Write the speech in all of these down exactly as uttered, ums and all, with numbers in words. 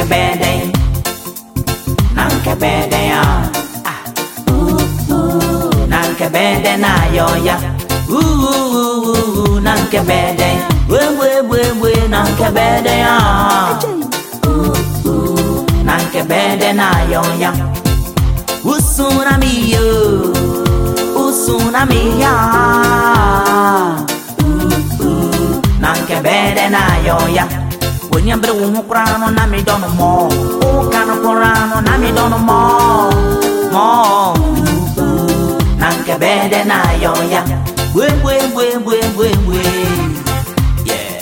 bede, nanke bede ya, ah, ooh ooh, nanke bede na yo ya, ooh ooh ooh, nanke bede, we we we we, nanke bede ya, ooh ooh, nanke bede na yo ya, usuna mi yo, usuna mi ya, ooh ooh, nanke bede na yo ya. When you bring one crown, I me don't know more. Oh, can of Corano, I me don't know more. More. Nanke bede na yo ya. Wait, wait, wait, wait, wait, wait. Yeah.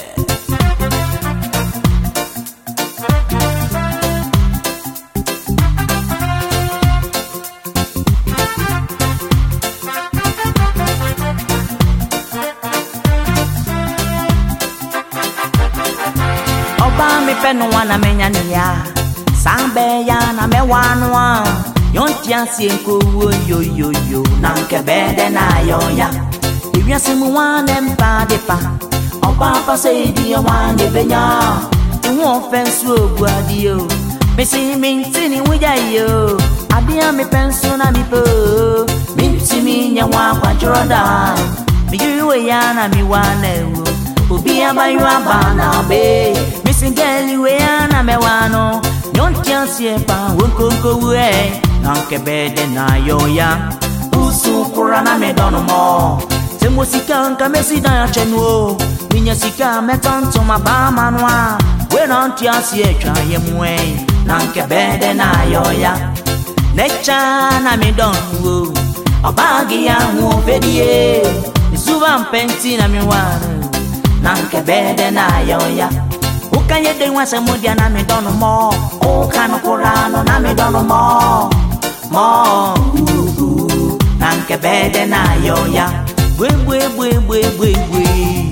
Me pen wana menya niya sambe ya na me wanwa yonti asienko yo yo yo nanke bede na yo ya iwiase mu wana mpa de pa opa pa say di wana benya iwo fensu oguadi yo me si minti ni wuja yo adia me pensu na mi po minti mi nya wa kwa joroda mi yuwe ya na mi wana wo obi abayu abana be Singeli we ana me wano Nyonti ansie pa wonkonko we Nanke bede na yo ya Usu kura na me dono mo Se musika nka mesi na ya chenwo Minya sika me tonto mabama nwa We nanti ansie chwa ye mwe Nanke bede na yo ya Necha na me dono Obagi ya mu fedie Isuba mpenti na me wano Nanke bede na yo ya Can you do once a moody and I me don't know more? Oh, can of Corano, and I me don't know more. More, ooh, ooh, nanke bede na yo ya. We, we, we, we, we, we.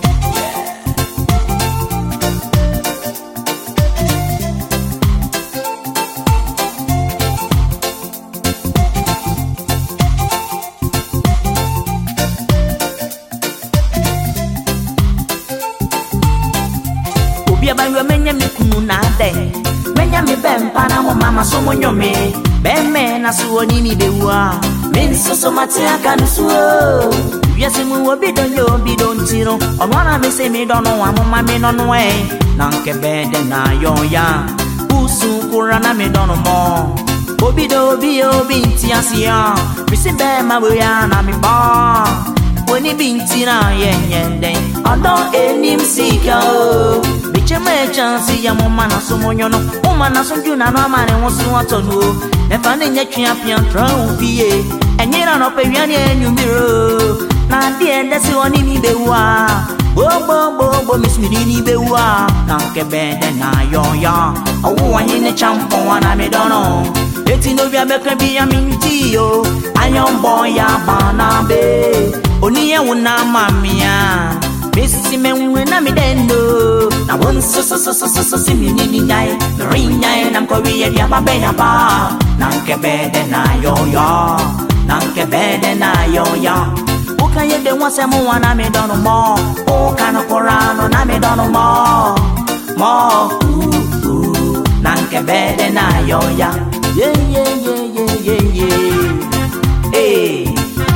Biabanyo menya mi kunu na de menya mi bempa na mo mama so monyo me bemme na so ni mi bewa men so so mate aka no so wiase mu obi don yo obi don tiro ono na me se mi don no amoma me no no e nanke bede na yo ya usu kura na me don mo obi do obi obi nti asia mi se be ma bo ya na mi ba Woni binti na yenyende Odo enim sika o Biche me chansi ya moma na sumonyo no Uma na sunju na no amane wonsu atonu Nefa ne nye twa pian tra upie Enyira no pe wiane enyumiro Na die ndesi woni mi bewa Bo bo bo bo mismiri ni bewa Nanke bede na yo ya Owu anyi ne champo wana me dono Eti no vya beke biya minti yo Ayon boy ya bana be Oniye wuna mamia Missy me wuna mi dendo Na won so so so so so so si mi ni ni nyai Ring nyai nam ko wiye ya ba be ya ba Nanke bede na yo yo Nanke bede na yo yo Uka ye de wase mu wana mi dono mo Uka no korano na mi dono mo Mo ooh ooh Nanke bede na yo ya Yeah yeah yeah yeah yeah yeah Hey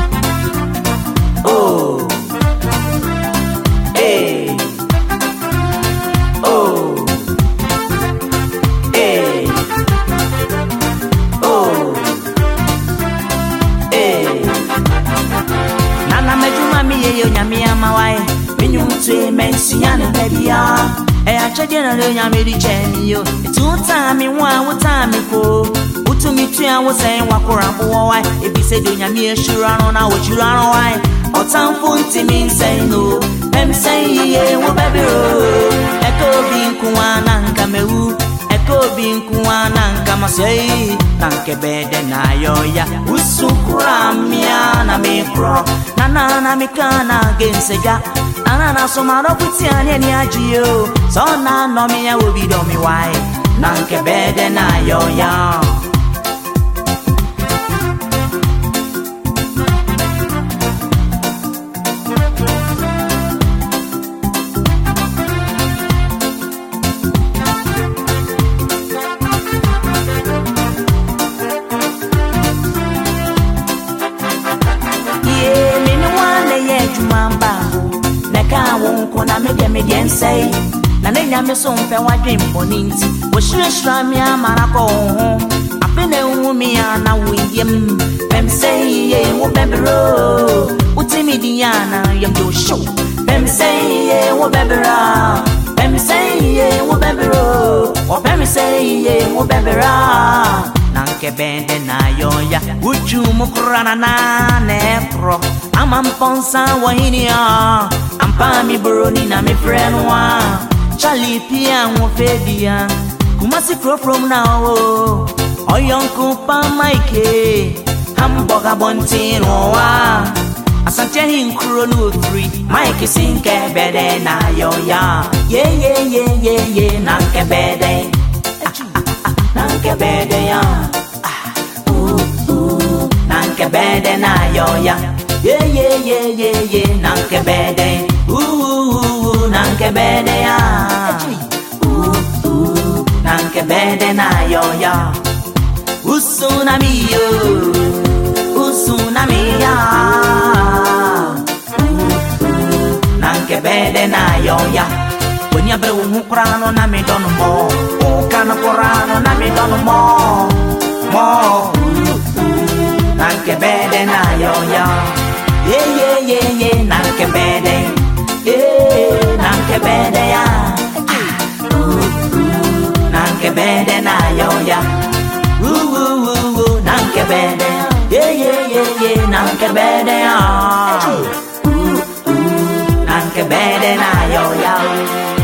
Oh, hey, oh, hey, oh, hey. Nana mejuma mi ye yo nyami amawai, minyu mtwe mensi yane bebia. E acheje na le nyami di chemi yo. Tuta mi wa wuta mi ko. Utu mi twa wo sen wakora bo wai. Ebi se do nyami eshura no na wo shura no wai. Otan funti min say no Em say ye wo baby ro Eko binku ananga mewu Eko binku ananga masay Nanke bede na yo ya Usukura miya na mikro Nana na mikana genseja Nana na somaro putiani ni ajiyo So na no miya wo bido mi wai Nanke bede na yo ya wonko na me de me de nsei na ne nya me so mpe wadwen poninti wo shireshra me amara ko ho apene wu mi ana wiyem pem say ye wo bebro utimi diana yam do show pem say ye wo bebra pem say ye wo bebro o pem say ye wo bebra nanke bende na yoya uchu mukrana na nepro amam ponsa wahinia ampa mi broni na mi frenwa chali pia wo fedia kumasi crow from now oyonku pa maike hamburger bontino wa asante hinkro no three mike sinke bede na yoya ye ye ye ye ye nanke bede nanke bede ya ooh ooh nanke bede na yoya ye ye ye ye ye nanke bede ooh nanke bede ya ooh ooh nanke bede na yoya usunami yo usunami ya nanke bede na yoya when you bring un crano na me don mo o cano corano na me don mo mo nanke bede na yoya ye ye ye ye nanke bede ye nanke bede ya nanke bede na yoya woo woo woo woo nanke bede yeah yeah yeah yeah nanke bede ya nanke bede na yoya